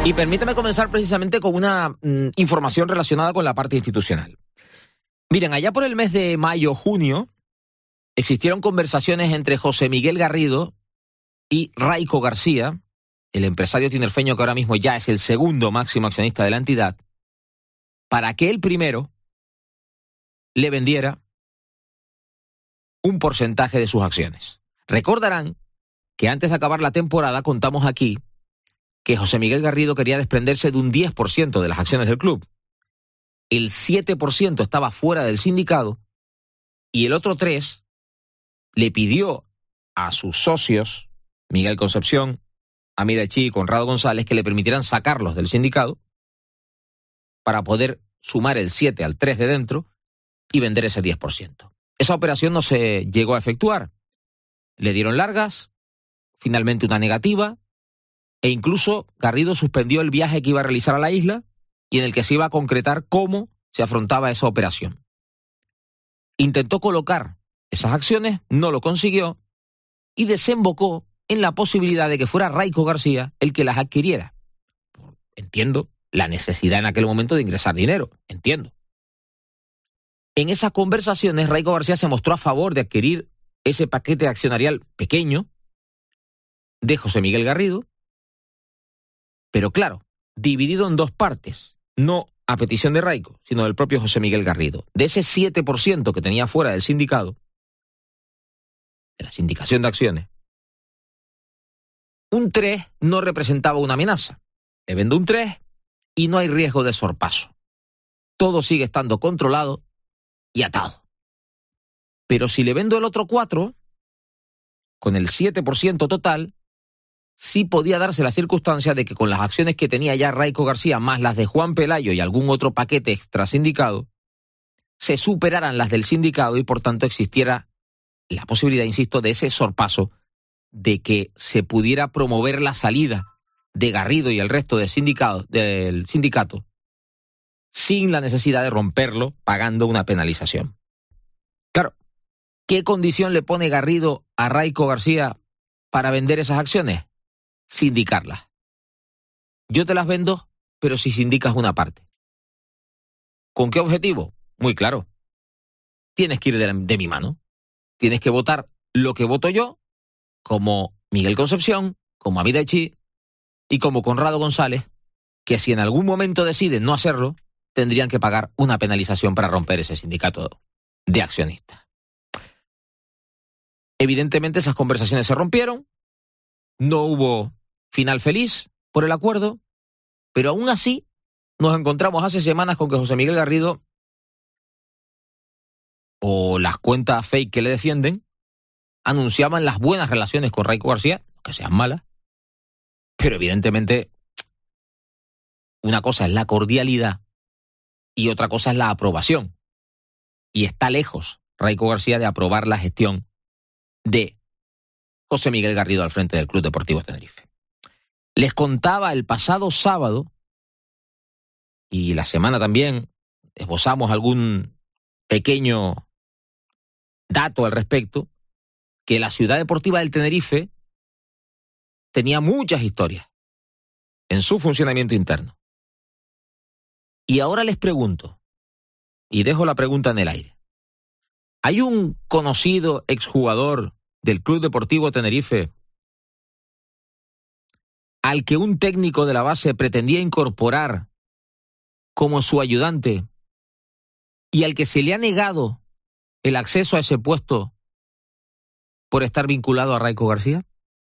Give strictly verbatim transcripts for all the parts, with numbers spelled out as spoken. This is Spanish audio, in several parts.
Y permítame comenzar precisamente con una mm, información relacionada con la parte institucional. Miren, allá por el mes de mayo, junio, existieron conversaciones entre José Miguel Garrido y Raico García, el empresario tinerfeño que ahora mismo ya es el segundo máximo accionista de la entidad, para que el primero le vendiera un porcentaje de sus acciones. Recordarán que antes de acabar la temporada contamos aquí que José Miguel Garrido quería desprenderse de un diez por ciento de las acciones del club. El siete por ciento estaba fuera del sindicato y el otro tres por ciento le pidió a sus socios, Miguel Concepción, Amida Echi y Conrado González, que le permitieran sacarlos del sindicato para poder sumar el siete al tres de dentro y vender ese diez por ciento. Esa operación no se llegó a efectuar. Le dieron largas, finalmente una negativa, e incluso Garrido suspendió el viaje que iba a realizar a la isla y en el que se iba a concretar cómo se afrontaba esa operación. Intentó colocar esas acciones, no lo consiguió y desembocó en la posibilidad de que fuera Raico García el que las adquiriera. Entiendo la necesidad en aquel momento de ingresar dinero, entiendo. En esas conversaciones, Raico García se mostró a favor de adquirir ese paquete accionarial pequeño de José Miguel Garrido, pero claro, dividido en dos partes, no a petición de Raico, sino del propio José Miguel Garrido. De ese siete por ciento que tenía fuera del sindicato, de la sindicación de acciones, un tres no representaba una amenaza. Le vendo un tres y no hay riesgo de sorpaso. Todo sigue estando controlado y atado. Pero si le vendo el otro cuatro, con el siete por ciento total, sí podía darse la circunstancia de que con las acciones que tenía ya Raico García, más las de Juan Pelayo y algún otro paquete extrasindicado, se superaran las del sindicato y por tanto existiera la posibilidad, insisto, de ese sorpaso, de que se pudiera promover la salida de Garrido y el resto del sindicato, del sindicato sin la necesidad de romperlo pagando una penalización. Claro, ¿qué condición le pone Garrido a Raico García para vender esas acciones? Sindicarlas. Yo te las vendo, pero si sindicas una parte. ¿Con qué objetivo? Muy claro. Tienes que ir de, de mi mano. Tienes que votar lo que voto yo, como Miguel Concepción, como Amida Echi y como Conrado González, que si en algún momento deciden no hacerlo, tendrían que pagar una penalización para romper ese sindicato de accionistas. Evidentemente esas conversaciones se rompieron, no hubo final feliz por el acuerdo, pero aún así nos encontramos hace semanas con que José Miguel Garrido, o las cuentas fake que le defienden, anunciaban las buenas relaciones con Raico García, que sean malas, pero evidentemente una cosa es la cordialidad y otra cosa es la aprobación. Y está lejos Raico García de aprobar la gestión de José Miguel Garrido al frente del Club Deportivo Tenerife. Les contaba el pasado sábado, y la semana también esbozamos algún pequeño dato al respecto, que la Ciudad Deportiva del Tenerife tenía muchas historias en su funcionamiento interno. Y ahora les pregunto, y dejo la pregunta en el aire, ¿hay un conocido exjugador del Club Deportivo Tenerife al que un técnico de la base pretendía incorporar como su ayudante y al que se le ha negado el acceso a ese puesto por estar vinculado a Raico García?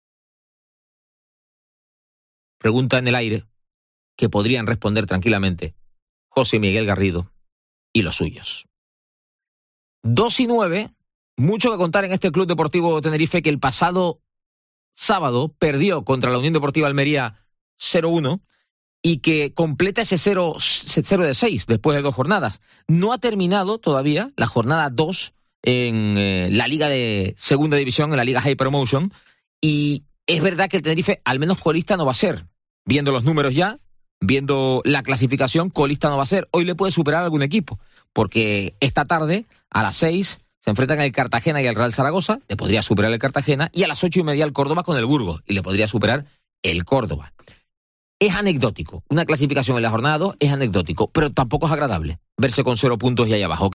Pregunta en el aire que podrían responder tranquilamente José Miguel Garrido y los suyos. Dos y nueve, mucho que contar en este Club Deportivo Tenerife que el pasado sábado perdió contra la Unión Deportiva Almería cero uno y que completa ese cero de seis después de dos jornadas. No ha terminado todavía la jornada dos en eh, la Liga de Segunda División, en la Liga High Promotion, y es verdad que el Tenerife al menos colista no va a ser. Viendo los números ya, viendo la clasificación, colista no va a ser. Hoy le puede superar a algún equipo, porque esta tarde, a las seis, se enfrentan el Cartagena y el Real Zaragoza, le podría superar el Cartagena, y a las ocho y media el Córdoba con el Burgos, y le podría superar el Córdoba. es anecdótico. Una clasificación en la jornada dos es anecdótico, pero tampoco es agradable verse con cero puntos y ahí abajo.